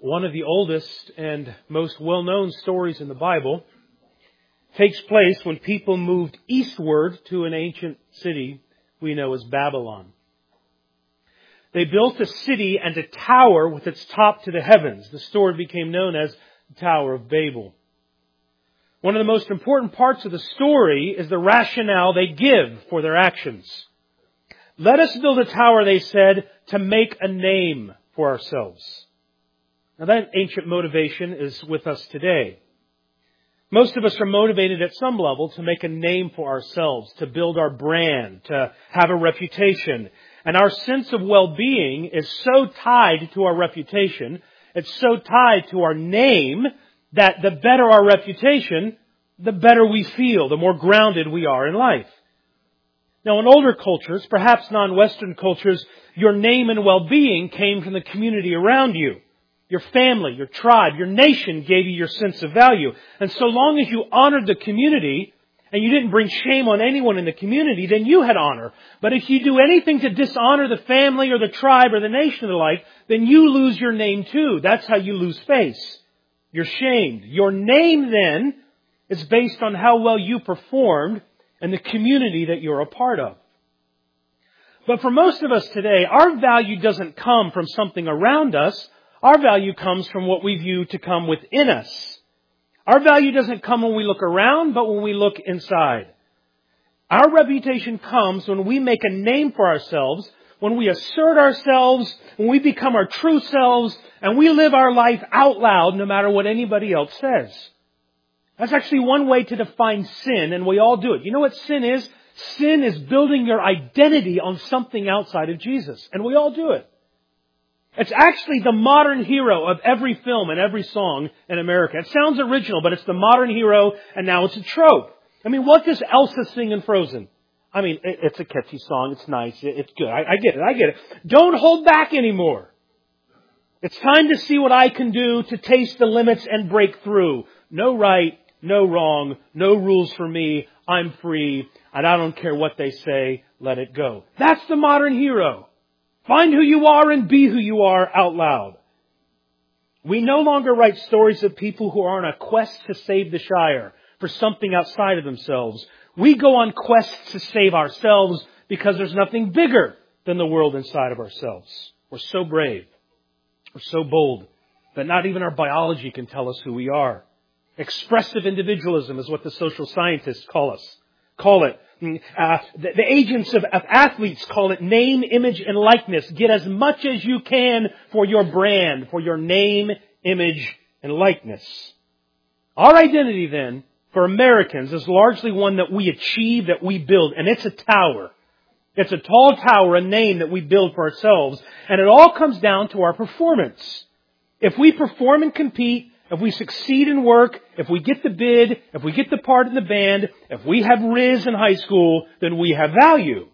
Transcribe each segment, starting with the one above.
One of the oldest and most well-known stories in the Bible takes place when people moved eastward to an ancient city we know as Babylon. They built a city and a tower with its top to the heavens. The story became known as the Tower of Babel. One of the most important parts of the story is the rationale they give for their actions. Let us build a tower, they said, to make a name for ourselves. Now that ancient motivation is with us today. Most of us are motivated at some level to make a name for ourselves, to build our brand, to have a reputation. And our sense of well-being is so tied to our reputation, it's so tied to our name, that the better our reputation, the better we feel, the more grounded we are in life. Now in older cultures, perhaps non-Western cultures, your name and well-being came from the community around you. Your family, your tribe, your nation gave you your sense of value. And so long as you honored the community and you didn't bring shame on anyone in the community, then you had honor. But if you do anything to dishonor the family or the tribe or the nation alike, then you lose your name too. That's how you lose face. You're shamed. Your name then is based on how well you performed in the community that you're a part of. But for most of us today, our value doesn't come from something around us. Our value comes from what we view to come within us. Our value doesn't come when we look around, but when we look inside. Our reputation comes when we make a name for ourselves, when we assert ourselves, when we become our true selves, and we live our life out loud no matter what anybody else says. That's actually one way to define sin, and we all do it. You know what sin is? Sin is building your identity on something outside of Jesus, and we all do it. It's actually the modern hero of every film and every song in America. It sounds original, but it's the modern hero, and now it's a trope. I mean, what does Elsa sing in Frozen? I mean, it's a catchy song. It's nice. It's good. I get it. Don't hold back anymore. It's time to see what I can do to taste the limits and break through. No right, no wrong, no rules for me. I'm free, and I don't care what they say. Let it go. That's the modern hero. Find who you are and be who you are out loud. We no longer write stories of people who are on a quest to save the Shire for something outside of themselves. We go on quests to save ourselves because there's nothing bigger than the world inside of ourselves. We're so brave. We're so bold that not even our biology can tell us who we are. Expressive individualism is what the social scientists call it. The agents of athletes call it name, image, and likeness. Get as much as you can for your brand, for your name, image, and likeness. Our identity then, for Americans, is largely one that we achieve, that we build. And it's a tower. It's a tall tower, a name that we build for ourselves. And it all comes down to our performance. If we perform and compete, if we succeed in work, if we get the bid, if we get the part in the band, if we have Riz in high school, then we have value.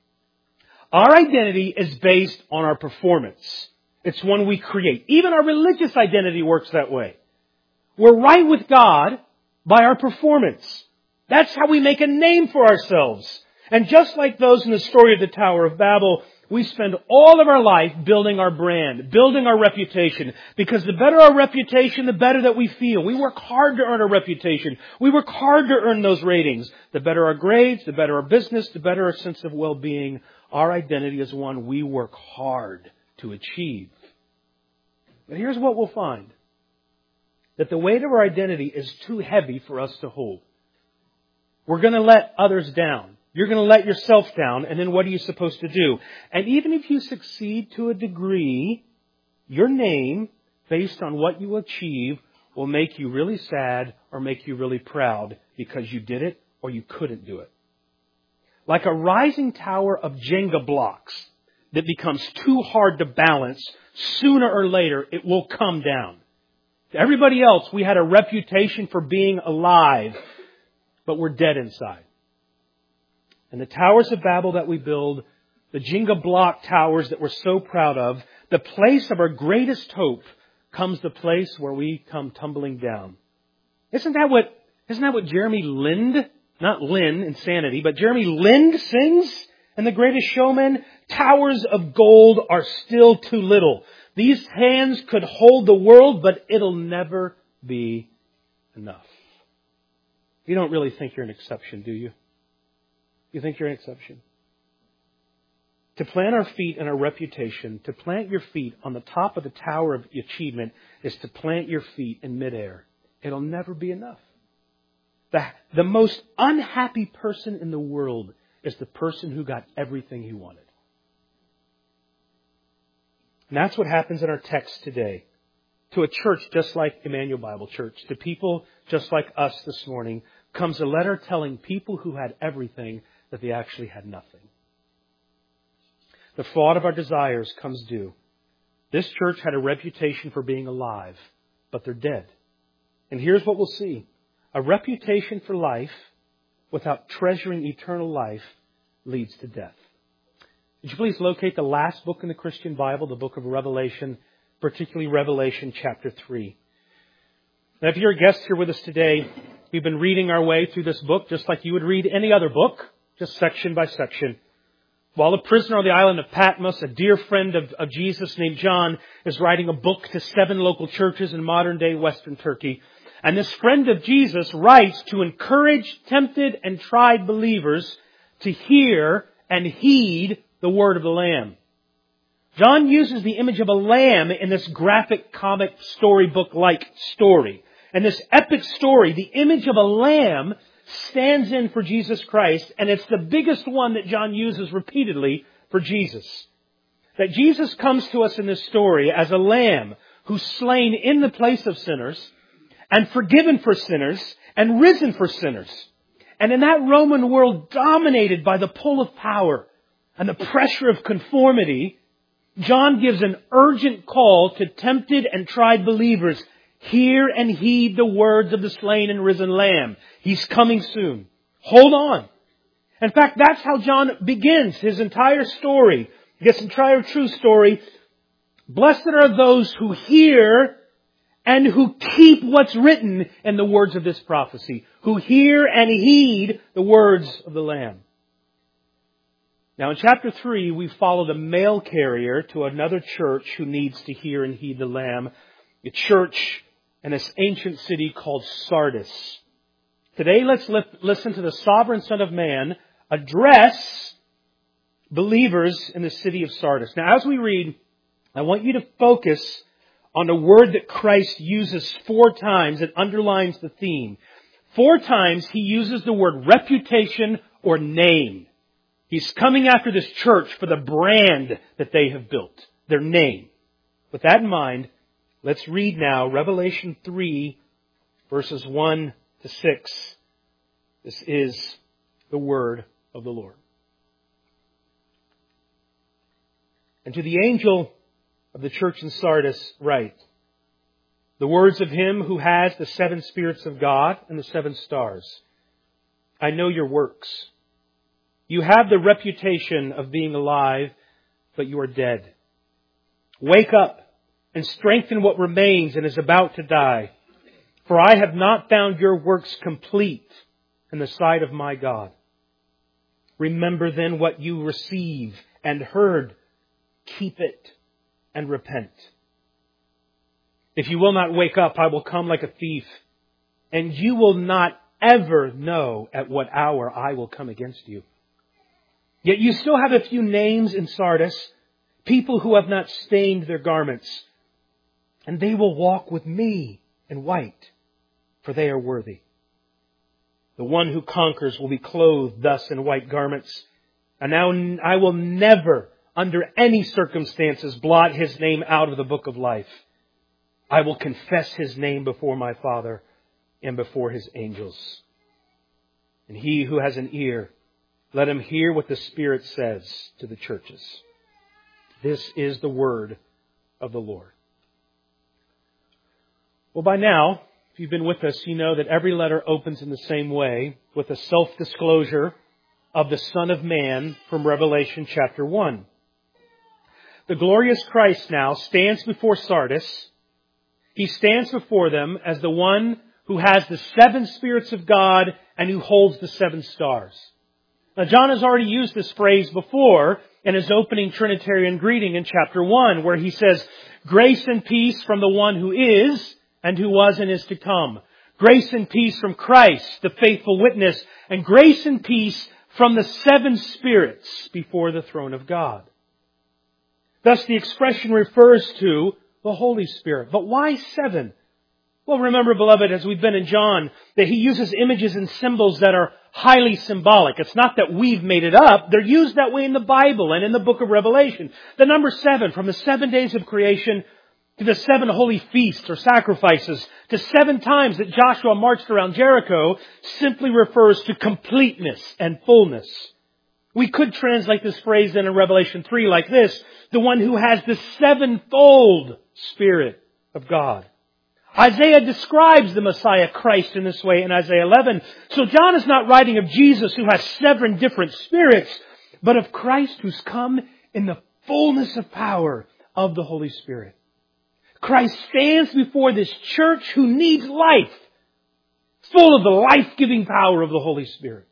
Our identity is based on our performance. It's one we create. Even our religious identity works that way. We're right with God by our performance. That's how we make a name for ourselves. And just like those in the story of the Tower of Babel, we spend all of our life building our brand, building our reputation. Because the better our reputation, the better that we feel. We work hard to earn a reputation. We work hard to earn those ratings. The better our grades, the better our business, the better our sense of well-being. Our identity is one we work hard to achieve. But here's what we'll find. That the weight of our identity is too heavy for us to hold. We're going to let others down. You're going to let yourself down, and then what are you supposed to do? And even if you succeed to a degree, your name, based on what you achieve, will make you really sad or make you really proud because you did it or you couldn't do it. Like a rising tower of Jenga blocks that becomes too hard to balance, sooner or later it will come down. To everybody else, we had a reputation for being alive, but we're dead inside. And the towers of Babel that we build, the Jenga block towers that we're so proud of, the place of our greatest hope comes the place where we come tumbling down. Isn't that what Jeremy Lind, not Lynn, Insanity, but Jeremy Lind sings in The Greatest Showman? Towers of gold are still too little. These hands could hold the world, but it'll never be enough. You don't really think you're an exception, do you? You think you're an exception? To plant our feet in our reputation, to plant your feet on the top of the tower of achievement, is to plant your feet in midair. It'll never be enough. The most unhappy person in the world is the person who got everything he wanted. And that's what happens in our text today. To a church just like Emmanuel Bible Church, to people just like us this morning, comes a letter telling people who had everything that they actually had nothing. The fraud of our desires comes due. This church had a reputation for being alive, but they're dead. And here's what we'll see. A reputation for life without treasuring eternal life leads to death. Would you please locate the last book in the Christian Bible, the book of Revelation, particularly Revelation chapter 3. Now, if you're a guest here with us today, we've been reading our way through this book just like you would read any other book, just section by section. While a prisoner on the island of Patmos, a dear friend of Jesus named John is writing a book to 7 local churches in modern-day Western Turkey. And this friend of Jesus writes to encourage tempted and tried believers to hear and heed the word of the Lamb. John uses the image of a lamb in this graphic comic storybook-like story. And this epic story, the image of a lamb stands in for Jesus Christ, and it's the biggest one that John uses repeatedly for Jesus. That Jesus comes to us in this story as a lamb who's slain in the place of sinners and forgiven for sinners and risen for sinners. And in that Roman world dominated by the pull of power and the pressure of conformity, John gives an urgent call to tempted and tried believers. Hear and heed the words of the slain and risen Lamb. He's coming soon. Hold on. In fact, that's how John begins his entire story. His entire true story. Blessed are those who hear and who keep what's written in the words of this prophecy. Who hear and heed the words of the Lamb. Now in chapter 3, we follow the mail carrier to another church who needs to hear and heed the Lamb. A church in this ancient city called Sardis. Today, let's listen to the sovereign Son of Man address believers in the city of Sardis. Now, as we read, I want you to focus on a word that Christ uses 4 times that underlines the theme. 4 times he uses the word reputation or name. He's coming after this church for the brand that they have built, their name. With that in mind, let's read now Revelation 3, verses 1 to 6. This is the word of the Lord. And to the angel of the church in Sardis write, the words of him who has the 7 spirits of God and the 7 stars. I know your works. You have the reputation of being alive, but you are dead. Wake up and strengthen what remains and is about to die. For I have not found your works complete in the sight of my God. Remember then what you receive and heard. Keep it and repent. If you will not wake up, I will come like a thief, and you will not ever know at what hour I will come against you. Yet you still have a few names in Sardis, people who have not stained their garments, and they will walk with me in white, for they are worthy. The one who conquers will be clothed thus in white garments, and now I will never, under any circumstances, blot his name out of the book of life. I will confess his name before my Father and before his angels. And he who has an ear, let him hear what the Spirit says to the churches. This is the word of the Lord. Well, by now, if you've been with us, you know that every letter opens in the same way with a self-disclosure of the Son of Man from Revelation chapter 1. The glorious Christ now stands before Sardis. He stands before them as the one who has the 7 spirits of God and who holds the 7 stars. Now, John has already used this phrase before in his opening Trinitarian greeting in chapter 1, where he says, "Grace and peace from the one who is, and who was and is to come. Grace and peace from Christ, the faithful witness, and grace and peace from the seven spirits before the throne of God." Thus the expression refers to the Holy Spirit. But why seven? Well, remember, beloved, as we've been in John, that he uses images and symbols that are highly symbolic. It's not that we've made it up. They're used that way in the Bible and in the book of Revelation. The number 7, from the 7 days of creation to the 7 holy feasts or sacrifices, to 7 times that Joshua marched around Jericho, simply refers to completeness and fullness. We could translate this phrase then in Revelation 3 like this: the one who has the sevenfold Spirit of God. Isaiah describes the Messiah Christ in this way in Isaiah 11. So John is not writing of Jesus who has 7 different spirits, but of Christ who's come in the fullness of power of the Holy Spirit. Christ stands before this church who needs life, full of the life-giving power of the Holy Spirit.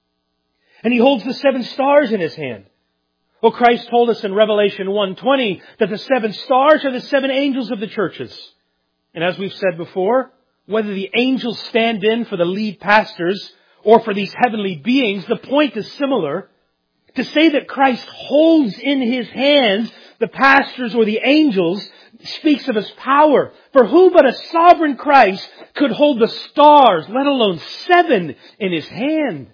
And he holds the 7 stars in his hand. Well, Christ told us in Revelation 1:20 that the 7 stars are the 7 angels of the churches. And as we've said before, whether the angels stand in for the lead pastors or for these heavenly beings, the point is similar. To say that Christ holds in his hands the pastors or the angels speaks of his power. For who but a sovereign Christ could hold the stars, let alone 7, in his hand?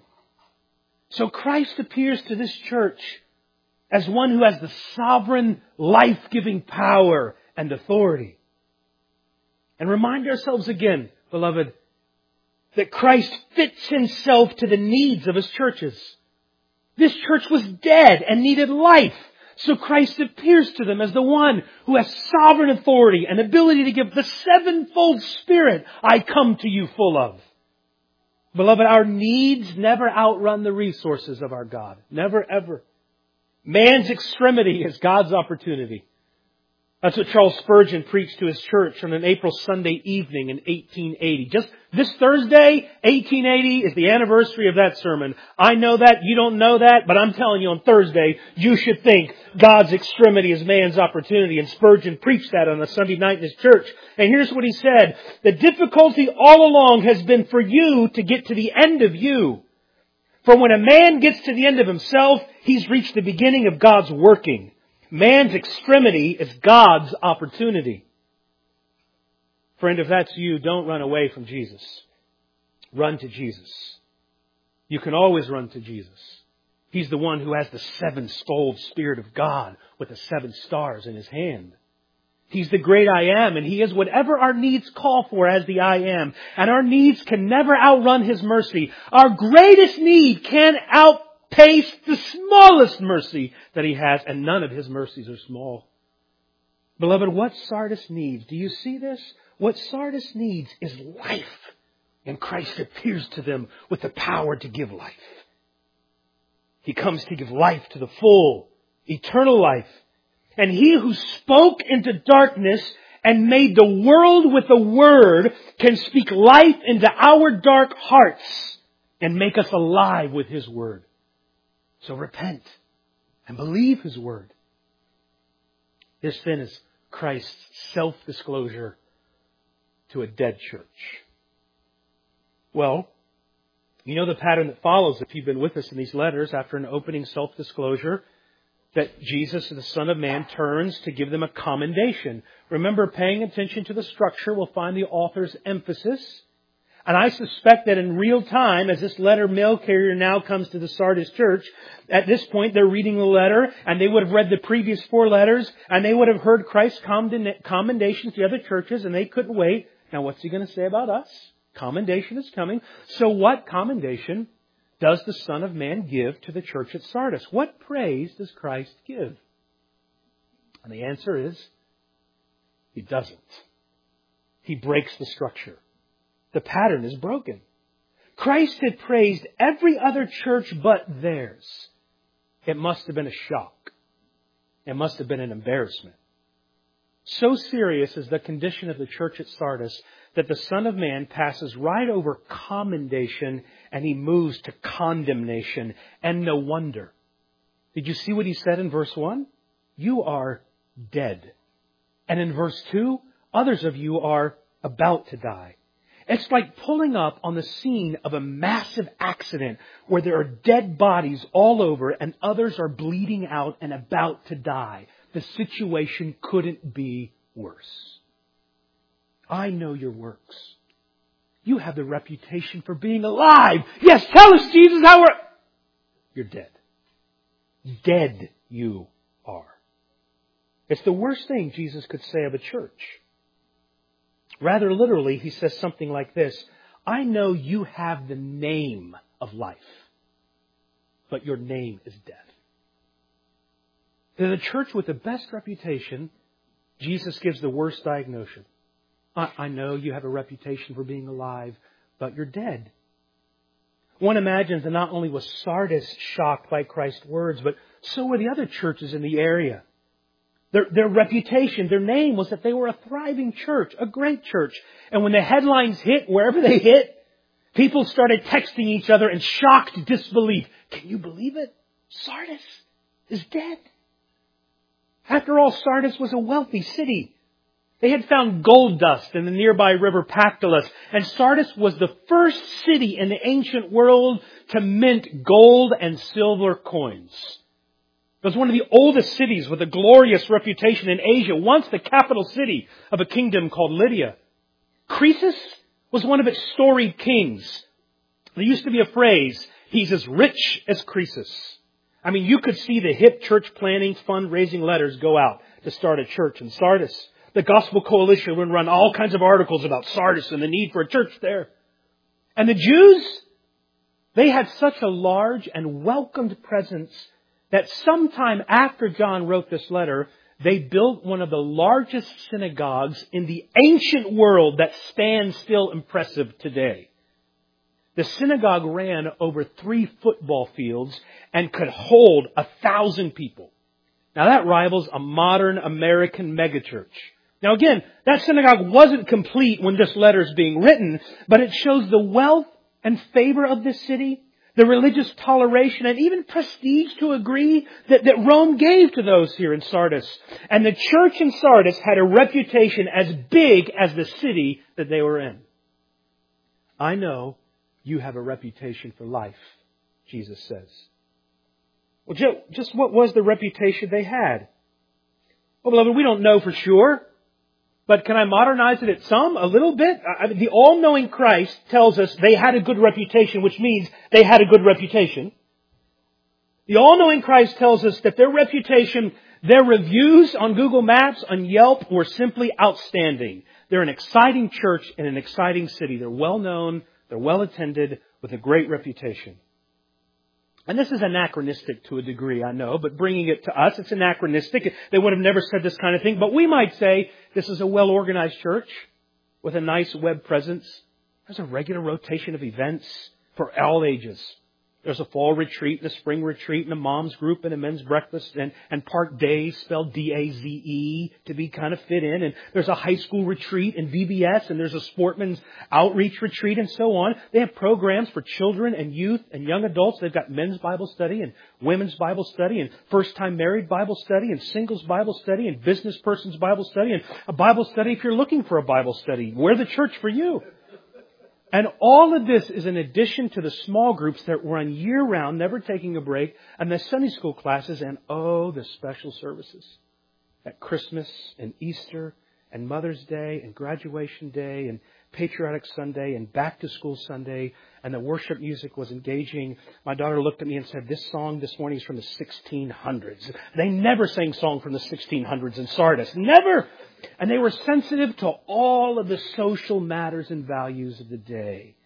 So Christ appears to this church as one who has the sovereign, life-giving power and authority. And remind ourselves again, beloved, that Christ fits himself to the needs of his churches. This church was dead and needed life. So Christ appears to them as the one who has sovereign authority and ability to give the 7-fold Spirit I come to you full of. Beloved, our needs never outrun the resources of our God. Never, ever. Man's extremity is God's opportunity. That's what Charles Spurgeon preached to his church on an April Sunday evening in 1880. Just this Thursday, 1880, is the anniversary of that sermon. I know that, you don't know that, but I'm telling you on Thursday, you should think God's extremity is man's opportunity. And Spurgeon preached that on a Sunday night in his church. And here's what he said: the difficulty all along has been for you to get to the end of you. For when a man gets to the end of himself, he's reached the beginning of God's working. Man's extremity is God's opportunity. Friend, if that's you, don't run away from Jesus. Run to Jesus. You can always run to Jesus. He's the one who has the 7-fold Spirit of God with the 7 stars in his hand. He's the great I am, and he is whatever our needs call for as the I am. And our needs can never outrun his mercy. Our greatest need can outpace the smallest mercy that he has, and none of his mercies are small. Beloved, what Sardis needs, do you see this? What Sardis needs is life. And Christ appears to them with the power to give life. He comes to give life to the full, eternal life. And he who spoke into darkness and made the world with the Word can speak life into our dark hearts and make us alive with his Word. So repent and believe his Word. This then is Christ's self-disclosure to a dead church. Well, you know the pattern that follows if you've been with us in these letters. After an opening self-disclosure, that Jesus, the Son of Man, turns to give them a commendation. Remember, paying attention to the structure will find the author's emphasis. And I suspect that in real time, as this letter mail carrier now comes to the Sardis church, at this point they're reading the letter, and they would have read the previous 4 letters, and they would have heard Christ's commendations to the other churches, and they couldn't wait. Now what's he going to say about us? Commendation is coming. So what commendation does the Son of Man give to the church at Sardis? What praise does Christ give? And the answer is, he doesn't. He breaks the structure. The pattern is broken. Christ had praised every other church but theirs. It must have been a shock. It must have been an embarrassment. So serious is the condition of the church at Sardis that the Son of Man passes right over commendation and he moves to condemnation. And no wonder. Did you see what he said in verse 1? You are dead. And in verse 2, others of you are about to die. It's like pulling up on the scene of a massive accident where there are dead bodies all over and others are bleeding out and about to die. The situation couldn't be worse. I know your works. You have the reputation for being alive. Yes, tell us, Jesus, how we're... You're dead. Dead you are. It's the worst thing Jesus could say of a church. Rather literally, he says something like this. I know you have the name of life, but your name is death. To the church with the best reputation, Jesus gives the worst diagnosis. I know you have a reputation for being alive, but you're dead. One imagines that not only was Sardis shocked by Christ's words, but so were the other churches in the area. Their reputation, their name was that they were a thriving church, a great church. And when the headlines hit, wherever they hit, people started texting each other in shocked disbelief. Can you believe it? Sardis is dead. After all, Sardis was a wealthy city. They had found gold dust in the nearby river Pactolus. And Sardis was the first city in the ancient world to mint gold and silver coins. It was one of the oldest cities with a glorious reputation in Asia, once the capital city of a kingdom called Lydia. Croesus was one of its storied kings. There used to be a phrase, he's as rich as Croesus. I mean, you could see the hip church planning, fundraising letters go out to start a church in Sardis. The Gospel Coalition would run all kinds of articles about Sardis and the need for a church there. And the Jews, they had such a large and welcomed presence that sometime after John wrote this letter, they built one of the largest synagogues in the ancient world that stands still impressive today. The synagogue ran over 3 football fields and could hold 1,000 people. Now that rivals a modern American megachurch. Now again, that synagogue wasn't complete when this letter is being written, but it shows the wealth and favor of this city, the religious toleration and even prestige to a degree that Rome gave to those here in Sardis. And the church in Sardis had a reputation as big as the city that they were in. I know you have a reputation for life, Jesus says. Well, just what was the reputation they had? Well, beloved, we don't know for sure. But can I modernize it a little bit? The all-knowing Christ tells us they had a good reputation, which means they had a good reputation. The all-knowing Christ tells us that their reputation, their reviews on Google Maps, on Yelp, were simply outstanding. They're an exciting church in an exciting city. They're well-known, they're well-attended, with a great reputation. And this is anachronistic to a degree, I know, but bringing it to us, it's anachronistic. They would have never said this kind of thing. But we might say this is a well-organized church with a nice web presence. There's a regular rotation of events for all ages. There's a fall retreat and a spring retreat and a mom's group and a men's breakfast and park days spelled D-A-Z-E to be kind of fit in. And there's a high school retreat in VBS and there's a sportsman's outreach retreat and so on. They have programs for children and youth and young adults. They've got men's Bible study and women's Bible study and first-time married Bible study and singles Bible study and business person's Bible study and a Bible study if you're looking for a Bible study. We're the church for you. And all of this is in addition to the small groups that run year-round, never taking a break, and the Sunday school classes, and the special services at Christmas and Easter and Mother's Day and Graduation Day and Patriotic Sunday and Back to School Sunday, and the worship music was engaging. My daughter looked at me and said, this song this morning is from the 1600s. They never sang song from the 1600s in Sardis. Never! And they were sensitive to all of the social matters and values of the day.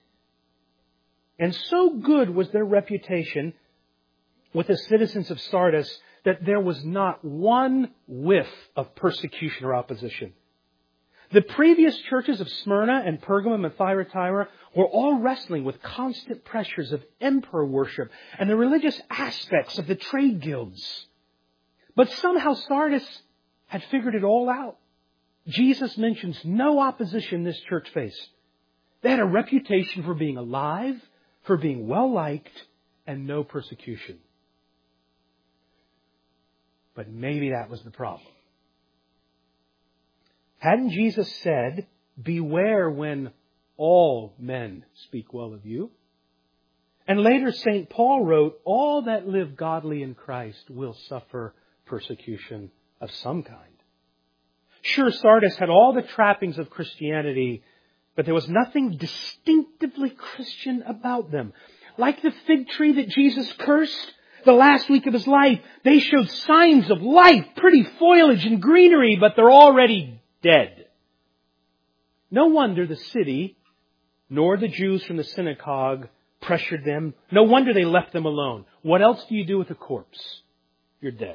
And so good was their reputation with the citizens of Sardis that there was not one whiff of persecution or opposition. The previous churches of Smyrna and Pergamum and Thyatira were all wrestling with constant pressures of emperor worship and the religious aspects of the trade guilds. But somehow Sardis had figured it all out. Jesus mentions no opposition this church faced. They had a reputation for being alive, for being well-liked, and no persecution. But maybe that was the problem. Hadn't Jesus said, beware when all men speak well of you? And later St. Paul wrote, all that live godly in Christ will suffer persecution of some kind. Sure, Sardis had all the trappings of Christianity, but there was nothing distinctively Christian about them. Like the fig tree that Jesus cursed the last week of His life, they showed signs of life, pretty foliage and greenery, but they're already dead. No wonder the city, nor the Jews from the synagogue, pressured them. No wonder they left them alone. What else do you do with a corpse? You're dead.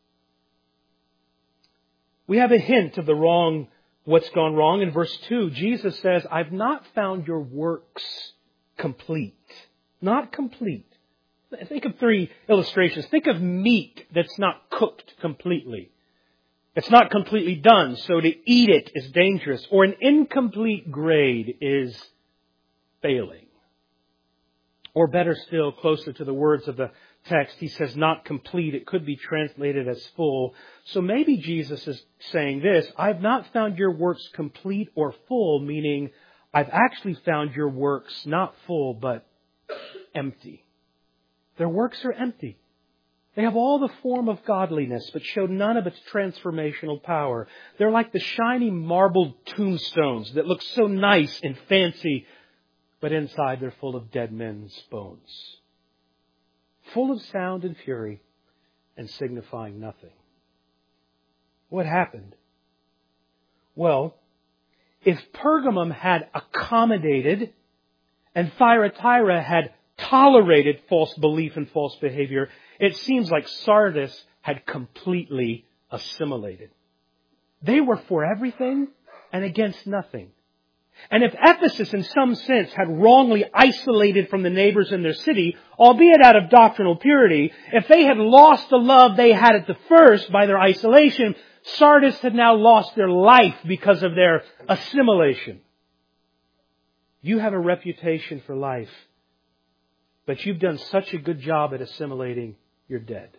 We have a hint of what's gone wrong in verse 2. Jesus says, I've not found your works complete. Not complete. Think of 3 illustrations. Think of meat that's not cooked completely. It's not completely done, so to eat it is dangerous. Or an incomplete grade is failing. Or better still, closer to the words of the text, he says not complete. It could be translated as full. So maybe Jesus is saying this, I've not found your works complete or full, meaning I've actually found your works not full, but empty. Their works are empty. They have all the form of godliness, but show none of its transformational power. They're like the shiny marbled tombstones that look so nice and fancy, but inside they're full of dead men's bones. Full of sound and fury and signifying nothing. What happened? Well, if Pergamum had accommodated and Thyatira had tolerated false belief and false behavior, it seems like Sardis had completely assimilated. They were for everything and against nothing. And if Ephesus in some sense had wrongly isolated from the neighbors in their city, albeit out of doctrinal purity, if they had lost the love they had at the first by their isolation, Sardis had now lost their life because of their assimilation. You have a reputation for life, but you've done such a good job at assimilating, you're dead.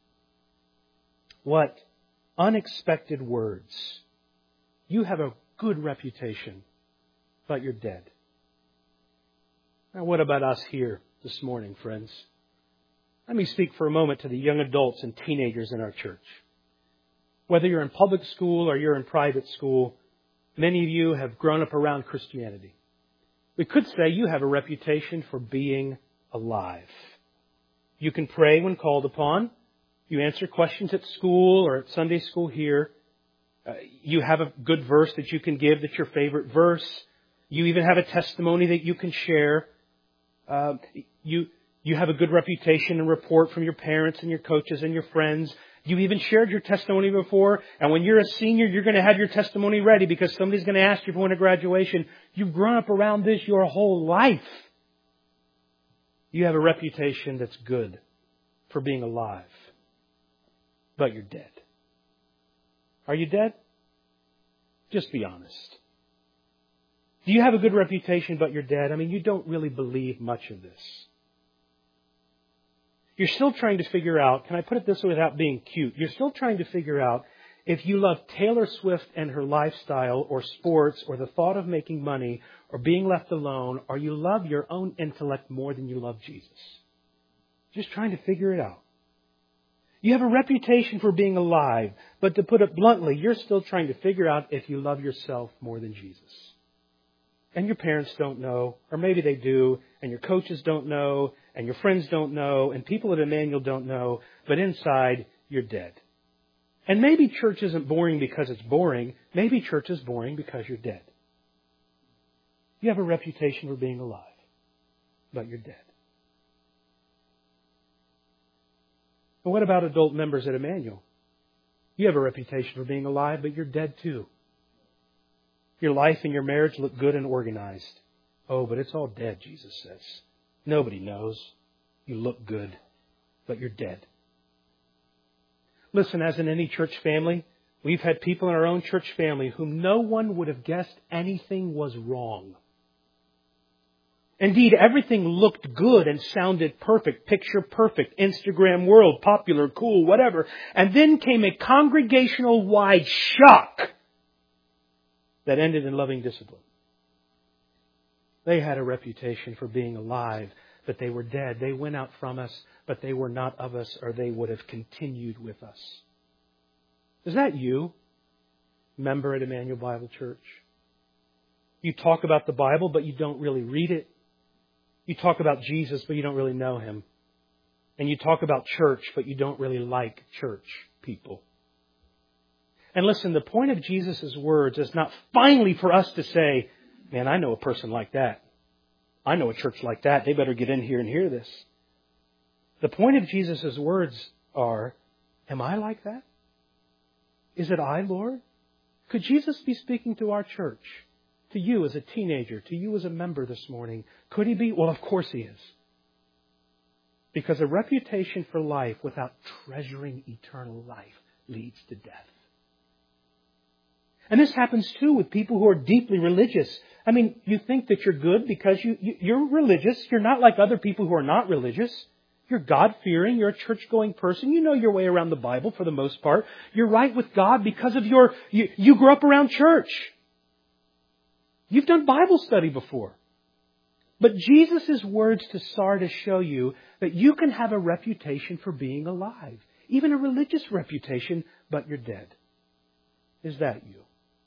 What unexpected words. You have a good reputation, but you're dead. Now, what about us here this morning, friends? Let me speak for a moment to the young adults and teenagers in our church. Whether you're in public school or you're in private school, many of you have grown up around Christianity. We could say you have a reputation for being alive. You can pray when called upon. You answer questions at school or at Sunday school here. You have a good verse that you can give that's your favorite verse. You even have a testimony that you can share. You have a good reputation and report from your parents and your coaches and your friends. You even shared your testimony before, and when you're a senior, you're going to have your testimony ready because somebody's going to ask you for one at graduation. You've grown up around this your whole life. You have a reputation that's good for being alive, but you're dead. Are you dead? Just be honest. Do you have a good reputation, but you're dead? I mean, you don't really believe much of this. You're still trying to figure out, can I put it this way without being cute? You're still trying to figure out if you love Taylor Swift and her lifestyle or sports or the thought of making money or being left alone, or you love your own intellect more than you love Jesus. Just trying to figure it out. You have a reputation for being alive, but to put it bluntly, you're still trying to figure out if you love yourself more than Jesus. And your parents don't know, or maybe they do, and your coaches don't know, and your friends don't know, and people at Emmanuel don't know, but inside, you're dead. And maybe church isn't boring because it's boring. Maybe church is boring because you're dead. You have a reputation for being alive, but you're dead. But what about adult members at Emmanuel? You have a reputation for being alive, but you're dead too. Your life and your marriage look good and organized. Oh, but it's all dead, Jesus says. Nobody knows. You look good, but you're dead. Listen, as in any church family, we've had people in our own church family whom no one would have guessed anything was wrong. Indeed, everything looked good and sounded perfect, picture perfect, Instagram world, popular, cool, whatever. And then came a congregational-wide shock that ended in loving discipline. They had a reputation for being alive, but they were dead. They went out from us, but they were not of us, or they would have continued with us. Is that you, member at Emmanuel Bible Church? You talk about the Bible, but you don't really read it. You talk about Jesus, but you don't really know Him. And you talk about church, but you don't really like church people. And listen, the point of Jesus' words is not finally for us to say, man, I know a person like that. I know a church like that. They better get in here and hear this. The point of Jesus' words are, am I like that? Is it I, Lord? Could Jesus be speaking to our church? To you as a teenager, to you as a member this morning? Could He be? Well, of course He is. Because a reputation for life without treasuring eternal life leads to death. And this happens too with people who are deeply religious. I mean, you think that you're good because you're religious. You're not like other people who are not religious. You're God-fearing. You're a church-going person. You know your way around the Bible for the most part. You're right with God because of you grew up around church. You've done Bible study before. But Jesus' words to Sardis show you that you can have a reputation for being alive. Even a religious reputation, but you're dead. Is that you?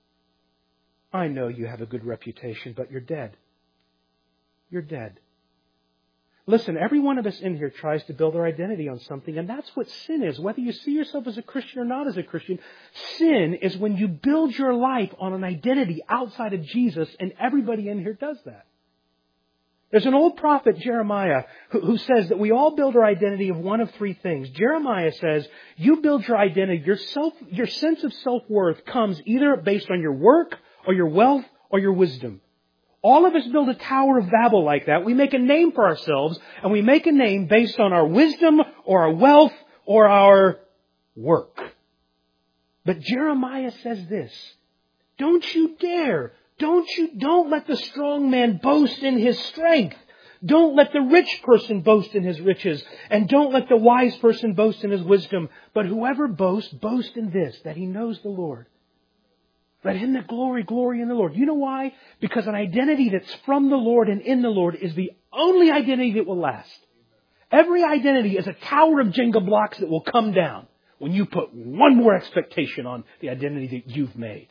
I know you have a good reputation, but you're dead. You're dead. Listen, every one of us in here tries to build our identity on something, and that's what sin is. Whether you see yourself as a Christian or not as a Christian, sin is when you build your life on an identity outside of Jesus, and everybody in here does that. There's an old prophet, Jeremiah, who says that we all build our identity of one of three things. Jeremiah says, you build your identity, your sense of self-worth comes either based on your work or your wealth or your wisdom. All of us build a Tower of Babel like that. We make a name for ourselves, and we make a name based on our wisdom or our wealth or our work. But Jeremiah says this, don't you dare. Don't let the strong man boast in his strength. Don't let the rich person boast in his riches. And don't let the wise person boast in his wisdom. But whoever boasts, boast in this, that he knows the Lord. Let him that glory in the Lord. You know why? Because an identity that's from the Lord and in the Lord is the only identity that will last. Every identity is a tower of Jenga blocks that will come down when you put one more expectation on the identity that you've made.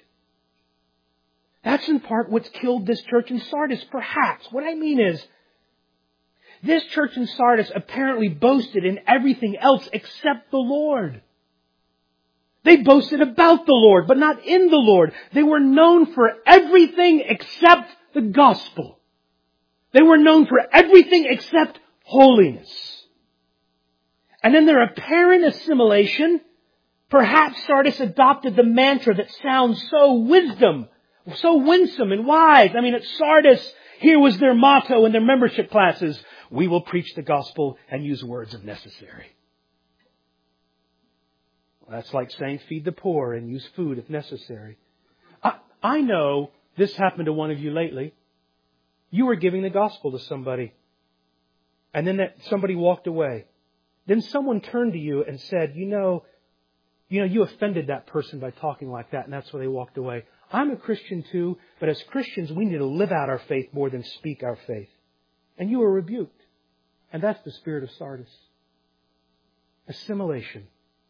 That's in part what's killed this church in Sardis, perhaps. What I mean is, this church in Sardis apparently boasted in everything else except the Lord. They boasted about the Lord, but not in the Lord. They were known for everything except the gospel. They were known for everything except holiness. And in their apparent assimilation, perhaps Sardis adopted the mantra that sounds so winsome and wise. I mean, at Sardis, here was their motto in their membership classes. We will preach the gospel and use words if necessary. Well, that's like saying feed the poor and use food if necessary. I know this happened to one of you lately. You were giving the gospel to somebody. And then somebody walked away. Then someone turned to you and said, you know, you offended that person by talking like that, and that's why they walked away. I'm a Christian too, but as Christians, we need to live out our faith more than speak our faith. And you were rebuked. And that's the spirit of Sardis. Assimilation.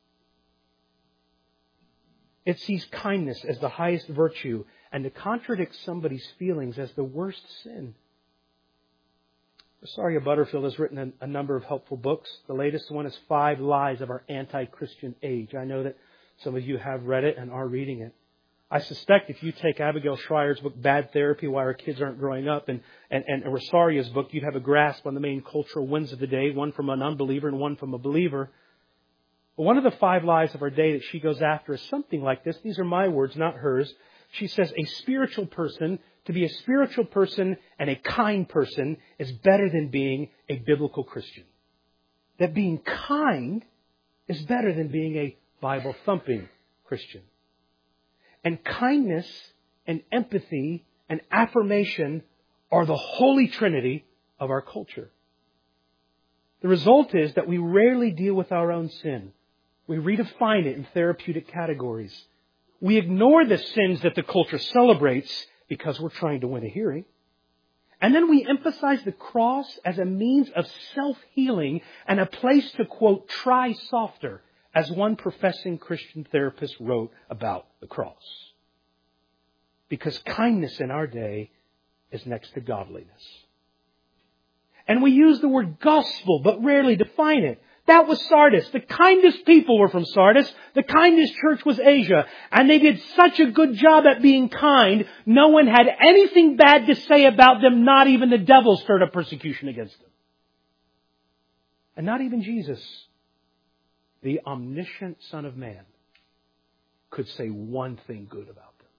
It sees kindness as the highest virtue and to contradict somebody's feelings as the worst sin. Rosaria Butterfield has written a number of helpful books. The latest one is 5 Lies of Our Anti-Christian Age. I know that some of you have read it and are reading it. I suspect if you take Abigail Schreier's book, Bad Therapy, Why Our Kids Aren't Growing Up, and Rosaria's book, you'd have a grasp on the main cultural winds of the day, one from an unbeliever and one from a believer. But one of the 5 lies of our day that she goes after is something like this. These are my words, not hers. She says, to be a spiritual person and a kind person is better than being a biblical Christian. That being kind is better than being a Bible-thumping Christian. And kindness and empathy and affirmation are the Holy Trinity of our culture. The result is that we rarely deal with our own sin. We redefine it in therapeutic categories. We ignore the sins that the culture celebrates because we're trying to win a hearing. And then we emphasize the cross as a means of self-healing and a place to, quote, try softer, as one professing Christian therapist wrote about the cross. Because kindness in our day is next to godliness. And we use the word gospel, but rarely define it. That was Sardis. The kindest people were from Sardis. The kindest church was Asia. And they did such a good job at being kind, no one had anything bad to say about them. Not even the devil stirred up persecution against them. And not even Jesus, the omniscient Son of Man, could say one thing good about them.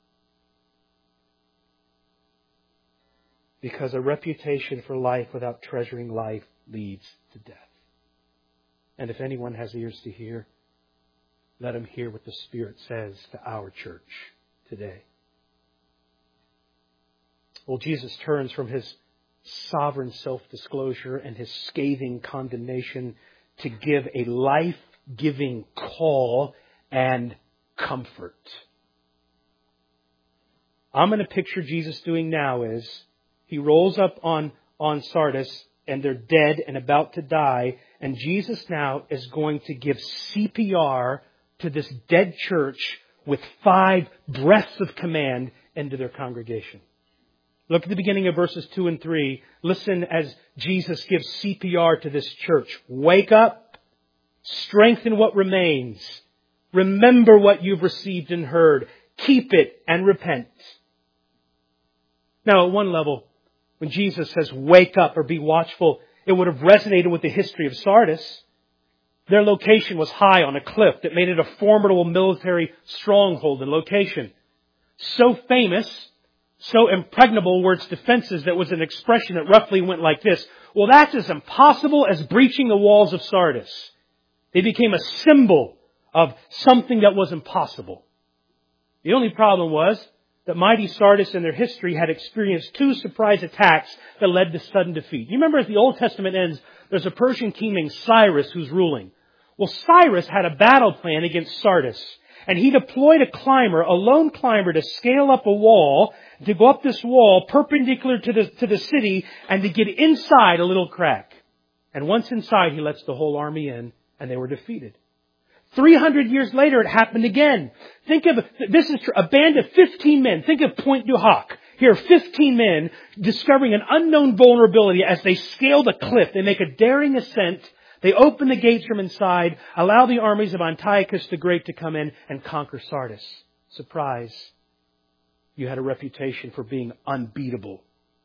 Because a reputation for life without treasuring life leads to death. And if anyone has ears to hear, let him hear what the Spirit says to our church today. Well, Jesus turns from His sovereign self-disclosure and His scathing condemnation to give a life-giving call and comfort. I'm going to picture Jesus doing now is He rolls up on Sardis and they're dead and about to die. And Jesus now is going to give CPR to this dead church with 5 breaths of command into their congregation. Look at the beginning of verses 2 and 3. Listen as Jesus gives CPR to this church. Wake up, strengthen what remains. Remember what you've received and heard. Keep it and repent. Now, at one level, when Jesus says, wake up or be watchful, it would have resonated with the history of Sardis. Their location was high on a cliff that made it a formidable military stronghold and location. So famous, so impregnable were its defenses that was an expression that roughly went like this. Well, that's as impossible as breaching the walls of Sardis. They became a symbol of something that was impossible. The only problem was that mighty Sardis in their history had experienced 2 surprise attacks that led to sudden defeat. You remember as the Old Testament ends, there's a Persian king named Cyrus who's ruling. Well, Cyrus had a battle plan against Sardis. And he deployed a lone climber to scale up a wall, to go up this wall perpendicular to the city and to get inside a little crack. And once inside, he lets the whole army in and they were defeated. 300 years later, it happened again. Think of, this is a band of 15 men. Think of Pointe du Hoc. Here are 15 men discovering an unknown vulnerability as they scale the cliff. They make a daring ascent. They open the gates from inside, allow the armies of Antiochus the Great to come in and conquer Sardis. Surprise. You had a reputation for being unbeatable.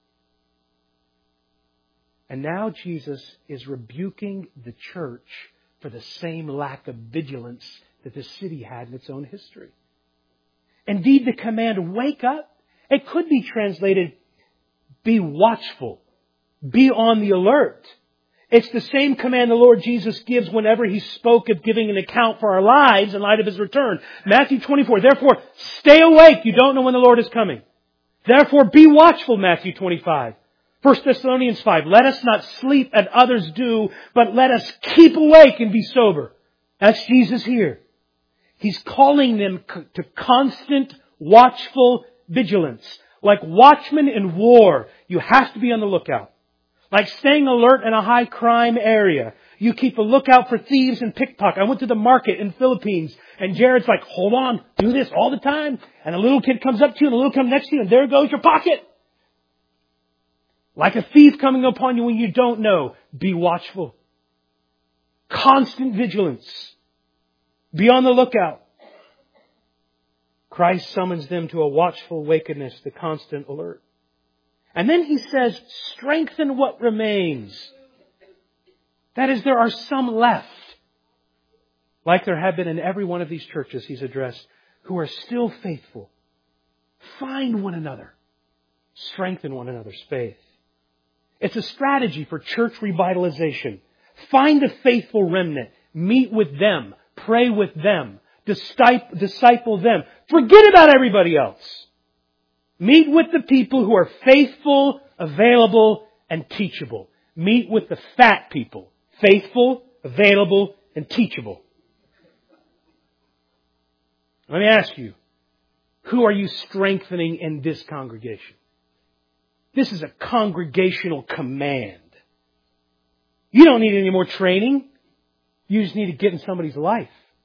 And now Jesus is rebuking the church for the same lack of vigilance that the city had in its own history. Indeed, the command, wake up, it could be translated, be watchful, be on the alert. It's the same command the Lord Jesus gives whenever He spoke of giving an account for our lives in light of His return. Matthew 24, therefore, stay awake, you don't know when the Lord is coming. Therefore, be watchful, Matthew 25. 1 Thessalonians 5, let us not sleep as others do, but let us keep awake and be sober. That's Jesus here. He's calling them to constant, watchful vigilance. Like watchmen in war, you have to be on the lookout. Like staying alert in a high crime area. You keep a lookout for thieves and pickpockets. I went to the market in Philippines and Jared's like, hold on, do this all the time. And a little kid comes up to you and a little comes next to you and there goes your pocket. Like a thief coming upon you when you don't know, be watchful. Constant vigilance. Be on the lookout. Christ summons them to a watchful wakeness, to constant alert. And then He says, strengthen what remains. That is, there are some left, like there have been in every one of these churches He's addressed, who are still faithful. Find one another. Strengthen one another's faith. It's a strategy for church revitalization. Find a faithful remnant. Meet with them. Pray with them. Disciple them. Forget about everybody else. Meet with the people who are faithful, available, and teachable. Meet with the fat people. Faithful, available, and teachable. Let me ask you, who are you strengthening in this congregation? This is a congregational command. You don't need any more training. You just need to get in somebody's life.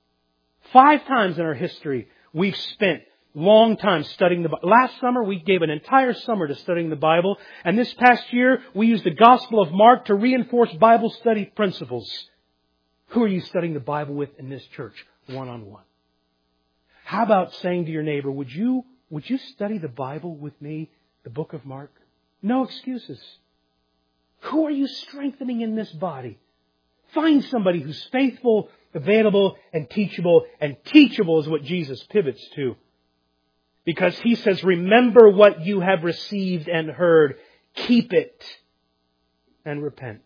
5 times in our history, we've spent long time studying the Bible. Last summer, we gave an entire summer to studying the Bible. And this past year, we used the Gospel of Mark to reinforce Bible study principles. Who are you studying the Bible with in this church, one-on-one? How about saying to your neighbor, would you study the Bible with me, the book of Mark? No excuses. Who are you strengthening in this body? Find somebody who's faithful, available, and teachable. And teachable is what Jesus pivots to. Because He says, remember what you have received and heard. Keep it and repent.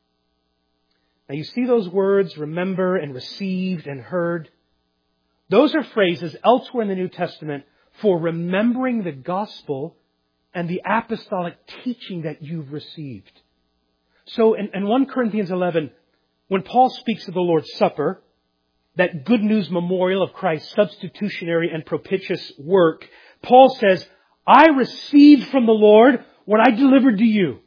Now you see those words, remember and received and heard. Those are phrases elsewhere in the New Testament for remembering the gospel and the apostolic teaching that you've received. So in 1 Corinthians 11, when Paul speaks of the Lord's Supper, that good news memorial of Christ's substitutionary and propitious work, Paul says, I received from the Lord what I delivered to you.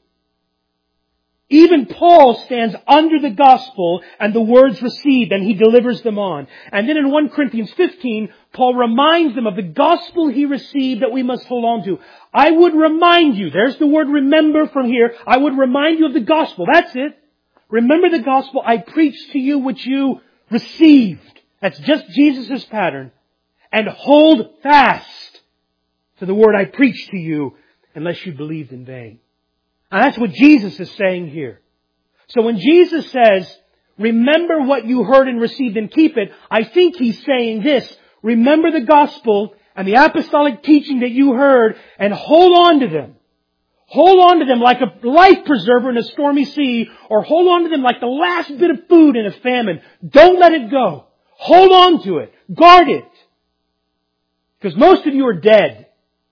Even Paul stands under the gospel and the words received, and he delivers them on. And then in 1 Corinthians 15, Paul reminds them of the gospel he received that we must hold on to. I would remind you, there's the word remember from here, I would remind you of the gospel. That's it. Remember the gospel I preached to you which you received. That's just Jesus' pattern. And hold fast to the word I preached to you unless you believed in vain. And that's what Jesus is saying here. So when Jesus says, remember what you heard and received and keep it, I think He's saying this. Remember the gospel and the apostolic teaching that you heard and hold on to them. Hold on to them like a life preserver in a stormy sea, or hold on to them like the last bit of food in a famine. Don't let it go. Hold on to it. Guard it. Because most of you are dead.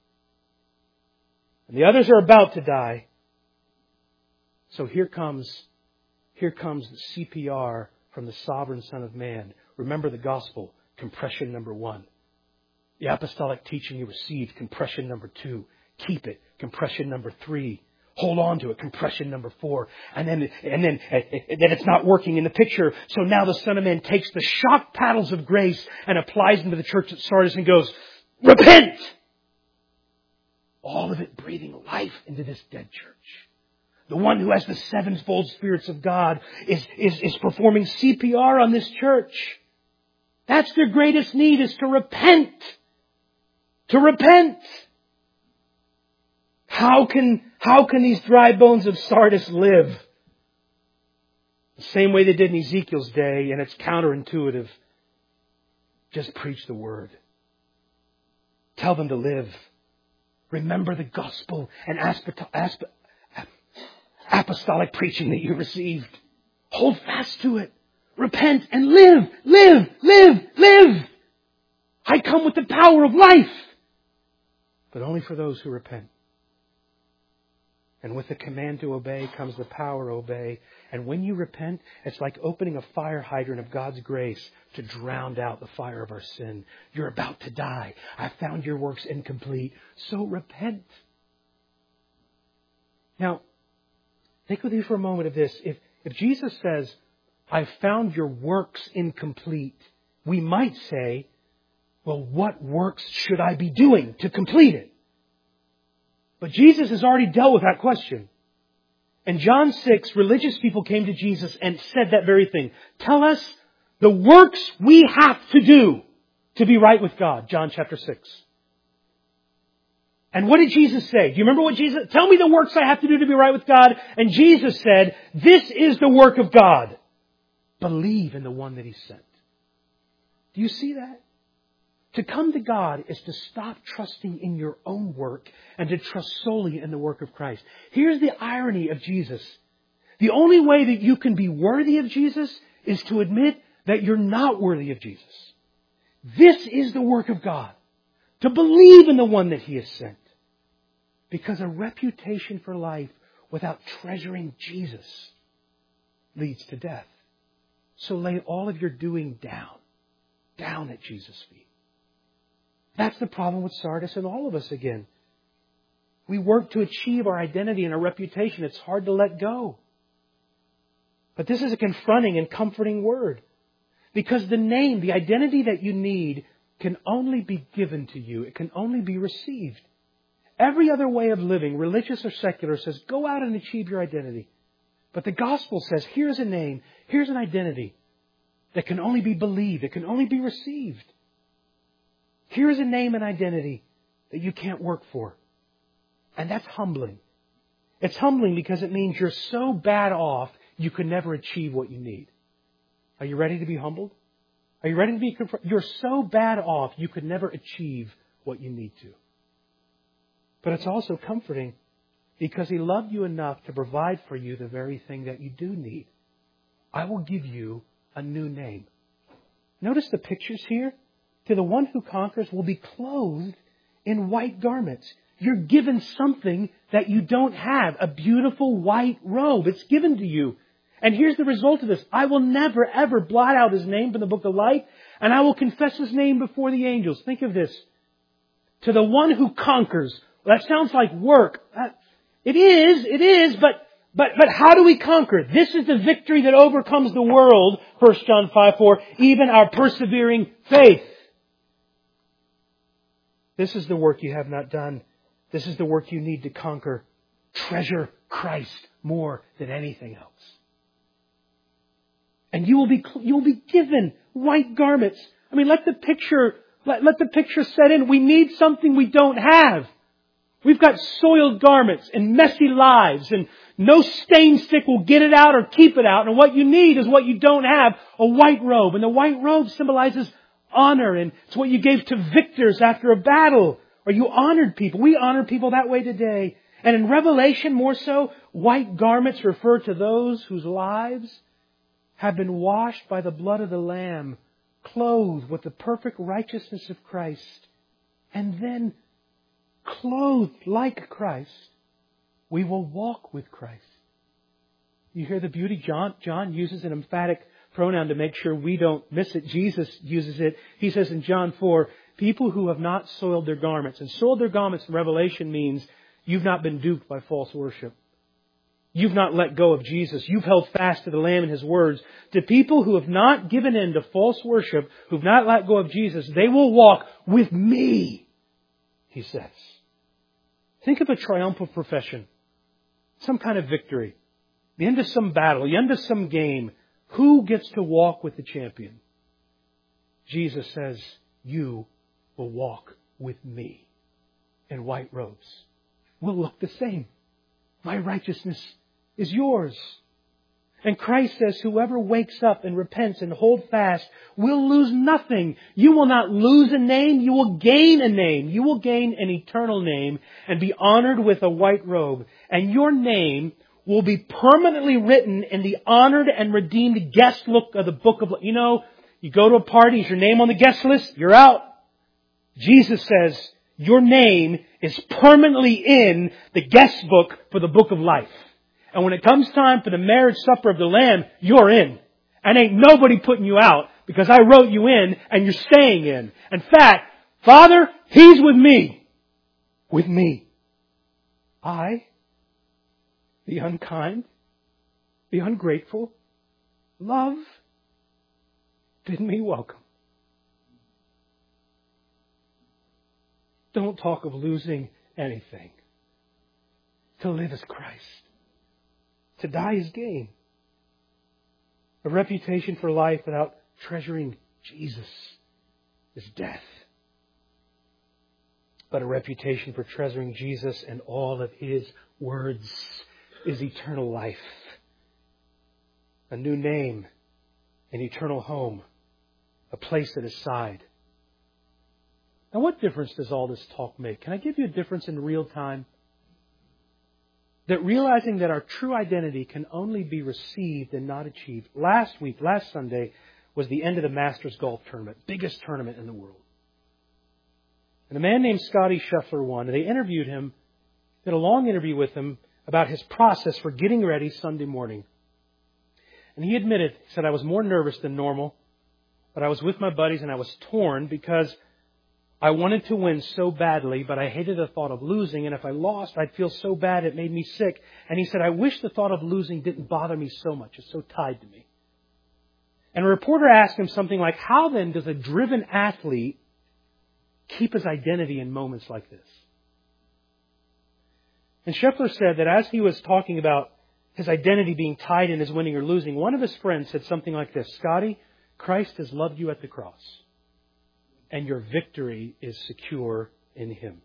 And the others are about to die. So here comes the CPR from the sovereign Son of Man. Remember the gospel, compression number 1. The apostolic teaching you received, compression number 2. Keep it, compression number 3. Hold on to it, compression number 4. And then it's not working in the picture. So now the Son of Man takes the shock paddles of grace and applies them to the church at Sardis and goes, repent! All of it breathing life into this dead church. The one who has the 7-fold spirits of God is performing CPR on this church. That's their greatest need, is to repent. To repent. How can these dry bones of Sardis live? The same way they did in Ezekiel's day, and it's counterintuitive. Just preach the word. Tell them to live. Remember the gospel and apostolic preaching that you received. Hold fast to it. Repent and live, live, live, live. I come with the power of life. But only for those who repent. And with the command to obey comes the power to obey. And when you repent, it's like opening a fire hydrant of God's grace to drown out the fire of our sin. You're about to die. I found your works incomplete. So repent. Now, think with me for a moment of this. If Jesus says, I found your works incomplete, we might say, well, what works should I be doing to complete it? But Jesus has already dealt with that question. In John 6, religious people came to Jesus and said that very thing. Tell us the works we have to do to be right with God. John chapter 6. And what did Jesus say? Do you remember what Jesus said? Tell me the works I have to do to be right with God. And Jesus said, this is the work of God. Believe in the one that He sent. Do you see that? To come to God is to stop trusting in your own work and to trust solely in the work of Christ. Here's the irony of Jesus. The only way that you can be worthy of Jesus is to admit that you're not worthy of Jesus. This is the work of God. To believe in the one that He has sent. Because a reputation for life without treasuring Jesus leads to death. So lay all of your doing down at Jesus' feet. That's the problem with Sardis and all of us again. We work to achieve our identity and our reputation. It's hard to let go. But this is a confronting and comforting word. Because the name, the identity that you need, can only be given to you. It can only be received. Every other way of living, religious or secular, says go out and achieve your identity. But the gospel says here's a name, here's an identity that can only be believed, it can only be received. Here's a name and identity that you can't work for. And that's humbling. It's humbling because it means you're so bad off you could never achieve what you need. Are you ready to be humbled? Are you ready to be confronted? You're so bad off you could never achieve what you need to. But it's also comforting because He loved you enough to provide for you the very thing that you do need. I will give you a new name. Notice the pictures here. To the one who conquers will be clothed in white garments. You're given something that you don't have. A beautiful white robe. It's given to you. And here's the result of this. I will never, ever blot out His name from the book of life. And I will confess His name before the angels. Think of this. To the one who conquers. Well, that sounds like work. It is, but how do we conquer? This is the victory that overcomes the world. 1 John 5:4. Even our persevering faith. This is the work you have not done. This is the work you need to conquer. Treasure Christ more than anything else. And you will be given white garments. I mean, let the picture set in. We need something we don't have. We've got soiled garments and messy lives, and no stain stick will get it out or keep it out. And what you need is what you don't have, a white robe. And the white robe symbolizes honor, and it's what you gave to victors after a battle, or you honored people. We honor people that way today. And in Revelation, more so, white garments refer to those whose lives have been washed by the blood of the Lamb, clothed with the perfect righteousness of Christ, and then clothed like Christ, we will walk with Christ. You hear the beauty? John uses an emphatic pronoun to make sure we don't miss it. Jesus uses it. He says in John 4, people who have not soiled their garments. And soiled their garments in Revelation means you've not been duped by false worship. You've not let go of Jesus. You've held fast to the Lamb and His words. To people who have not given in to false worship, who've not let go of Jesus, they will walk with me, He says. Think of a triumphal profession. Some kind of victory. The end of some battle. The end of some game. Who gets to walk with the champion? Jesus says, you will walk with me in white robes. We'll look the same. My righteousness is yours. And Christ says, whoever wakes up and repents and holds fast will lose nothing. You will not lose a name. You will gain a name. You will gain an eternal name and be honored with a white robe. And your name will be permanently written in the honored and redeemed guest book of the book of... You know, you go to a party, is your name on the guest list? You're out. Jesus says, your name is permanently in the guest book for the book of life. And when it comes time for the marriage supper of the Lamb, you're in. And ain't nobody putting you out because I wrote you in and you're staying in. In fact, Father, He's with me. With me. I, the unkind, the ungrateful, love, bid me welcome. Don't talk of losing anything. To live is Christ. To die is gain. A reputation for life without treasuring Jesus is death. But a reputation for treasuring Jesus and all of His words is eternal life. A new name, an eternal home, a place at His side. Now, what difference does all this talk make? Can I give you a difference in real time? That realizing that our true identity can only be received and not achieved. Last Sunday, was the end of the Masters Golf Tournament. Biggest tournament in the world. And a man named Scotty Scheffler won. And they interviewed him, did a long interview with him about his process for getting ready Sunday morning. And he admitted, he said, I was more nervous than normal, but I was with my buddies and I was torn because I wanted to win so badly, but I hated the thought of losing. And if I lost, I'd feel so bad it made me sick. And he said, I wish the thought of losing didn't bother me so much. It's so tied to me. And a reporter asked him something like, how then does a driven athlete keep his identity in moments like this? And Scheffler said that as he was talking about his identity being tied in his winning or losing, one of his friends said something like this, Scotty, Christ has loved you at the cross, and your victory is secure in Him.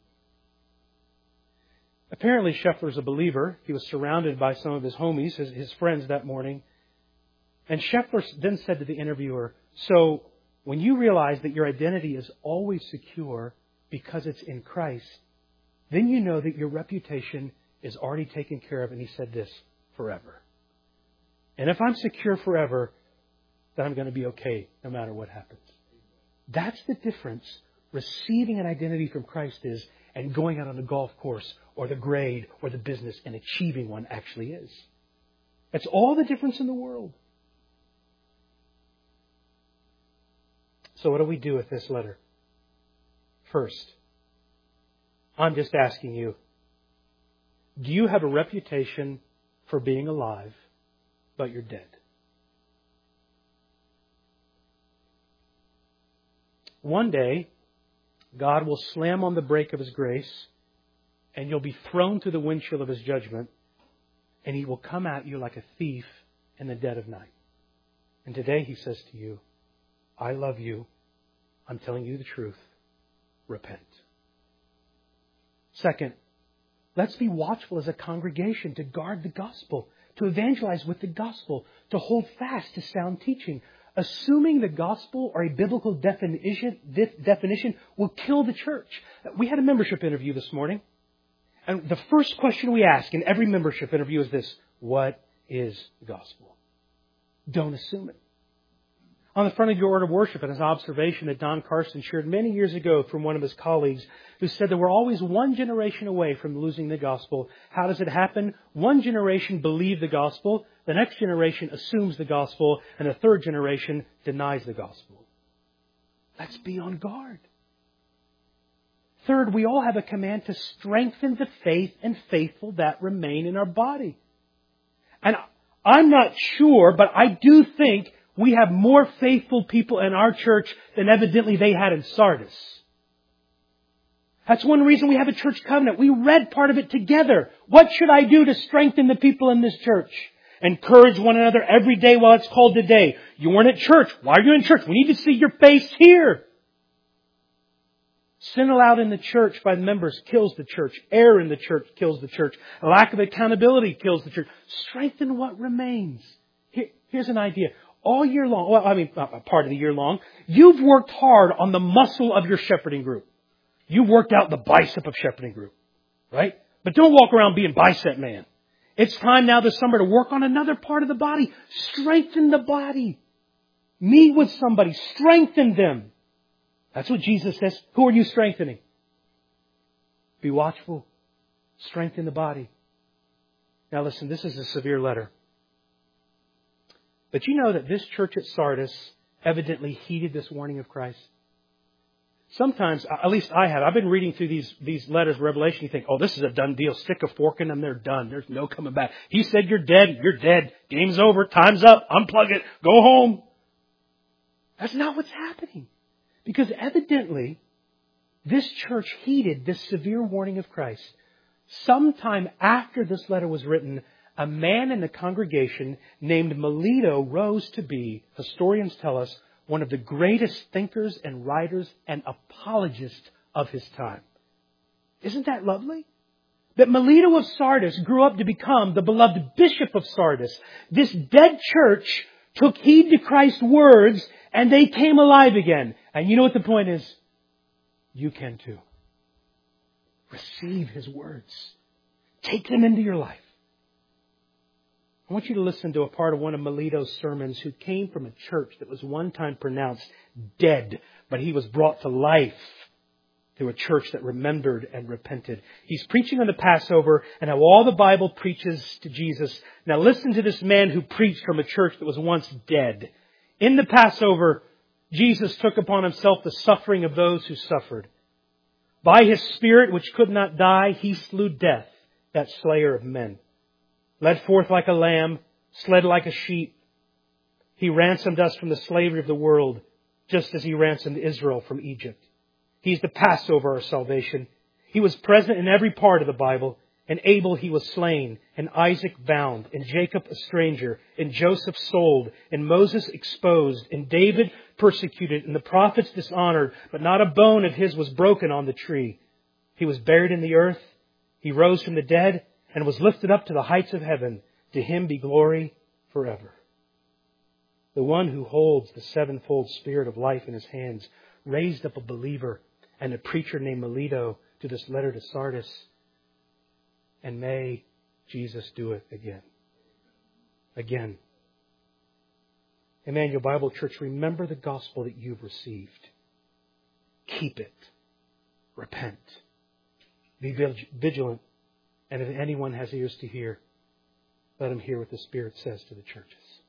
Apparently, Scheffler's a believer. He was surrounded by some of his homies, his friends that morning. And Scheffler then said to the interviewer, so when you realize that your identity is always secure because it's in Christ, then you know that your reputation is already taken care of. And he said this, forever. And if I'm secure forever, then I'm going to be okay no matter what happens. That's the difference receiving an identity from Christ is and going out on the golf course or the grade or the business and achieving one actually is. That's all the difference in the world. So what do we do with this letter? First, I'm just asking you, do you have a reputation for being alive, but you're dead? One day, God will slam on the brake of His grace, and you'll be thrown through the windshield of His judgment, and He will come at you like a thief in the dead of night. And today He says to you, I love you. I'm telling you the truth. Repent. Second, let's be watchful as a congregation to guard the gospel, to evangelize with the gospel, to hold fast to sound teaching. Assuming the gospel or a biblical definition will kill the church. We had a membership interview this morning. And the first question we ask in every membership interview is this: what is the gospel? Don't assume it. On the front of your order of worship, and an observation that Don Carson shared many years ago from one of his colleagues who said that we're always one generation away from losing the gospel. How does it happen? One generation believed the gospel, the next generation assumes the gospel, and the third generation denies the gospel. Let's be on guard. Third, we all have a command to strengthen the faith and faithful that remain in our body. And I'm not sure, but I do think we have more faithful people in our church than evidently they had in Sardis. That's one reason we have a church covenant. We read part of it together. What should I do to strengthen the people in this church? Encourage one another every day while it's called today. You weren't at church. Why are you in church? We need to see your face here. Sin allowed in the church by the members kills the church. Error in the church kills the church. A lack of accountability kills the church. Strengthen what remains. Here's an idea. All year long, part of the year long, you've worked hard on the muscle of your shepherding group. You've worked out the bicep of shepherding group, right? But don't walk around being bicep man. It's time now this summer to work on another part of the body. Strengthen the body. Meet with somebody. Strengthen them. That's what Jesus says. Who are you strengthening? Be watchful. Strengthen the body. Now listen, this is a severe letter. But you know that this church at Sardis evidently heeded this warning of Christ. Sometimes, at least I have, I've been reading through these letters of Revelation. You think, oh, this is a done deal. Stick a fork in them, they're done. There's no coming back. He said you're dead. You're dead. Game's over. Time's up. Unplug it. Go home. That's not what's happening. Because evidently, this church heeded this severe warning of Christ. Sometime after this letter was written, a man in the congregation named Melito rose to be, historians tell us, one of the greatest thinkers and writers and apologists of his time. Isn't that lovely? That Melito of Sardis grew up to become the beloved bishop of Sardis. This dead church took heed to Christ's words and they came alive again. And you know what the point is? You can too. Receive His words. Take them into your life. I want you to listen to a part of one of Melito's sermons who came from a church that was one time pronounced dead, but he was brought to life through a church that remembered and repented. He's preaching on the Passover and how all the Bible preaches to Jesus. Now listen to this man who preached from a church that was once dead. In the Passover, Jesus took upon himself the suffering of those who suffered. By His Spirit, which could not die, He slew death, that slayer of men. Led forth like a lamb, sled like a sheep, He ransomed us from the slavery of the world, just as He ransomed Israel from Egypt. He's the Passover, our salvation. He was present in every part of the Bible. In Abel He was slain, in Isaac bound, in Jacob a stranger, in Joseph sold, in Moses exposed, in David persecuted, in the prophets dishonored, but not a bone of His was broken on the tree. He was buried in the earth. He rose from the dead and was lifted up to the heights of heaven. To Him be glory forever. The one who holds the sevenfold Spirit of life in His hands raised up a believer and a preacher named Melito to this letter to Sardis. And may Jesus do it again. Again. Emmanuel Bible Church, remember the gospel that you've received. Keep it. Repent. Be vigilant. And if anyone has ears to hear, let him hear what the Spirit says to the churches.